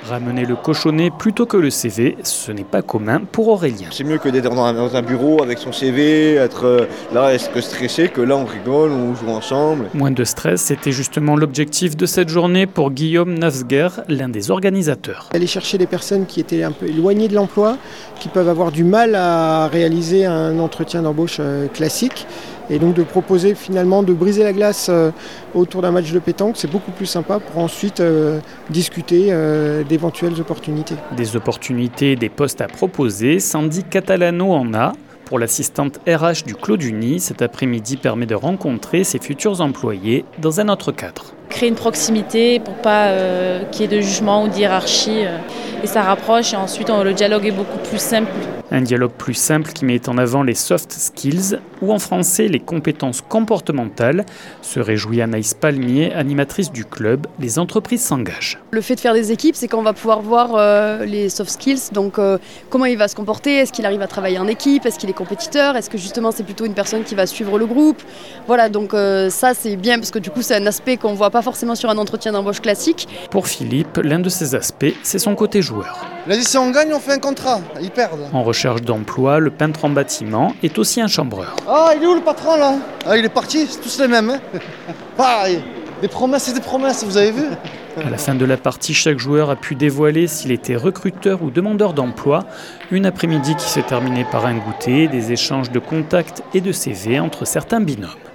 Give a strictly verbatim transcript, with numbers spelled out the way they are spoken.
Ramener le cochonnet plutôt que le C V, ce n'est pas commun pour Aurélien. C'est mieux que d'être dans un, dans un bureau avec son C V, être là, être stressé, que là on rigole, on joue ensemble. Moins de stress, c'était justement l'objectif de cette journée pour Guillaume Nafsguer, l'un des organisateurs. Aller chercher des personnes qui étaient un peu éloignées de l'emploi, qui peuvent avoir du mal à réaliser un entretien d'embauche classique. Et donc de proposer finalement de briser la glace euh, autour d'un match de pétanque, c'est beaucoup plus sympa pour ensuite euh, discuter euh, d'éventuelles opportunités. Des opportunités, des postes à proposer, Sandy Catalano en a. Pour l'assistante R H du Clos du Nid, cet après-midi permet de rencontrer ses futurs employés dans un autre cadre. Créer une proximité pour pas euh, qu'il y ait de jugement ou de hiérarchie euh, et ça rapproche et ensuite on, le dialogue est beaucoup plus simple. Un dialogue plus simple qui met en avant les soft skills ou en français les compétences comportementales, se réjouit Anaïs Palmier, animatrice du club. Les entreprises s'engagent. Le fait de faire des équipes, c'est qu'on va pouvoir voir euh, les soft skills, donc euh, comment il va se comporter, est-ce qu'il arrive à travailler en équipe, est-ce qu'il est compétiteur, est-ce que justement c'est plutôt une personne qui va suivre le groupe. Voilà, donc euh, ça c'est bien parce que du coup c'est un aspect qu'on ne voit pas forcément sur un entretien d'embauche classique. Pour Philippe, l'un de ces aspects, c'est son côté joueur. Il a dit si on gagne, on fait un contrat, ils perdent. En recherche d'emploi, le peintre en bâtiment est aussi un chambreur. Ah, il est où le patron là? Ah, il est parti, c'est tous les mêmes. Hein. Pareil, des promesses et des promesses, vous avez vu? À la fin de la partie, chaque joueur a pu dévoiler s'il était recruteur ou demandeur d'emploi. Une après-midi qui s'est terminée par un goûter, des échanges de contacts et de C V entre certains binômes.